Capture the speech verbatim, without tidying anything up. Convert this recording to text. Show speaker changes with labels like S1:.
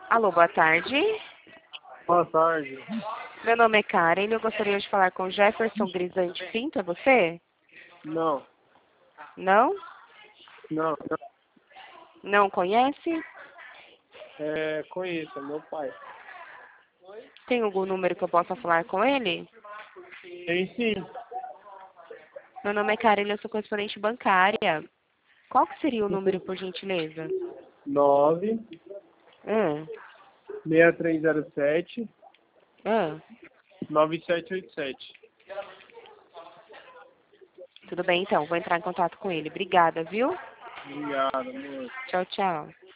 S1: Alô, boa tarde.
S2: Boa tarde.
S1: Meu nome é Karen e eu gostaria de falar com Jefferson Grisante Pinto, é você?
S2: Não,
S1: Não?
S2: não, não.
S1: Não conhece?
S2: É, conheço, é meu pai.
S1: Tem algum número que eu possa falar com ele?
S2: Tem sim.
S1: Meu nome é Karen e eu sou correspondente bancária. Qual que seria o número, por gentileza?
S2: nove
S1: Ah,
S2: seis três zero sete
S1: ah,
S2: nove sete oito sete.
S1: tudo bem então, vou entrar em contato com ele. Obrigada, viu?
S2: Obrigado, amor.
S1: Tchau, tchau.